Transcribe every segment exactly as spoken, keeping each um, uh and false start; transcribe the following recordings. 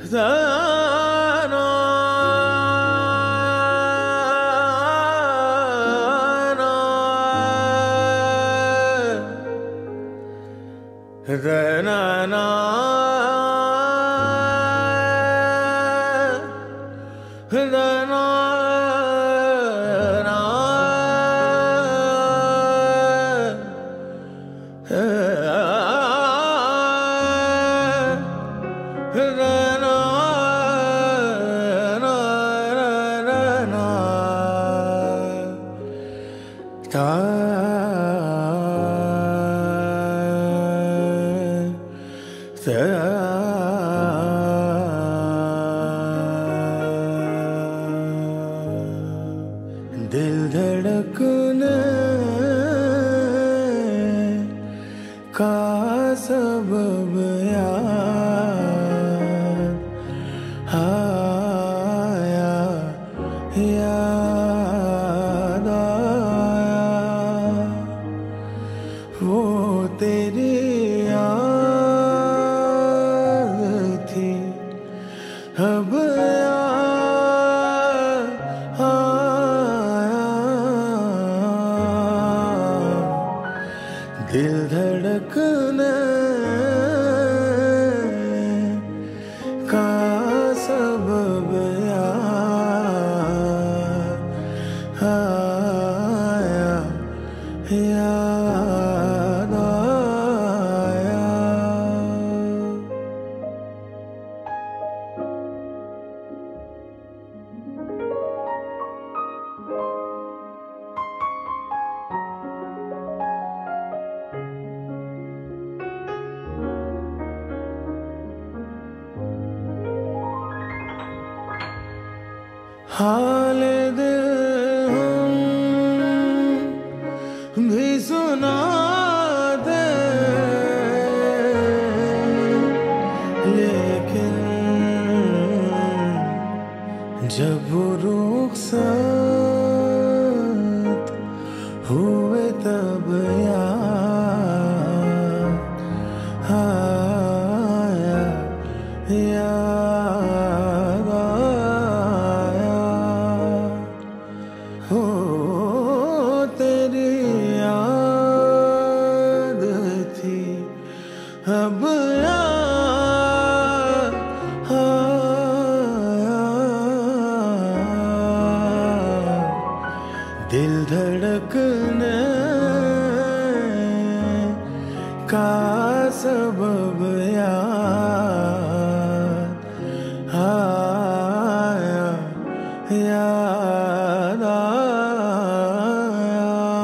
ज़ाना ज़नाना ज़नाना दिल धड़कने का सबब याद आया, याद आया वो तेरी याद थी अब दिल धड़कने का सबब याद आया, याद आया। हाल दिल हम भी सुनाते, लेकिन जब रुखसत हुए तब याद आया, याद आया हो तेरी याद थी अब याद आया, दिल धड़कने का सबब याद आया, याद आया।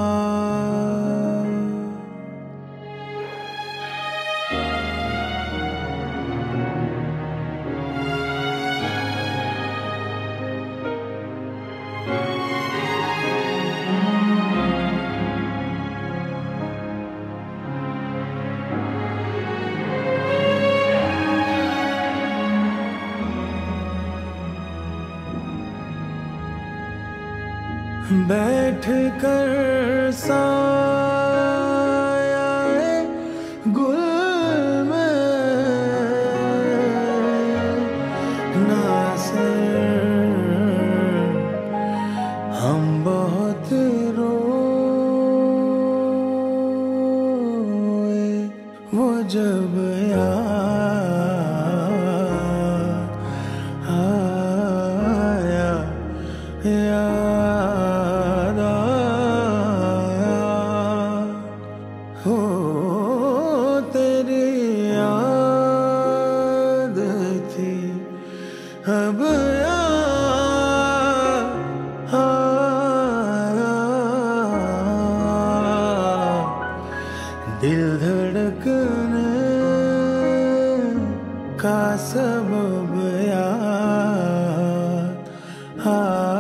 बैठ कर साया गुल में नासिर हम बहुत रोए, वो जब याद आया, याद हो तेरी याद थी अब याद आया, दिल धड़कने का सबब याद आया।